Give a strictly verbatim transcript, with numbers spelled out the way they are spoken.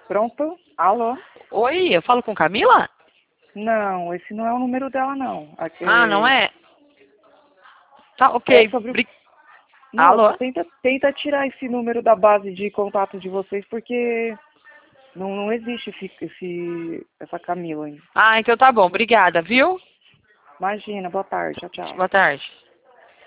Pronto? Alô? Oi, eu falo com Camila? Não, esse não é o número dela, não. Aqui Ah, não é, é? Tá, é ok. sobre o... Bri- Moça, Alô? tenta, tenta tirar esse número da base de contato de vocês, porque não, não existe esse, esse, essa Camila aí. Ah, então tá bom. Obrigada, viu? Imagina, boa tarde, tchau, tchau. Boa tarde.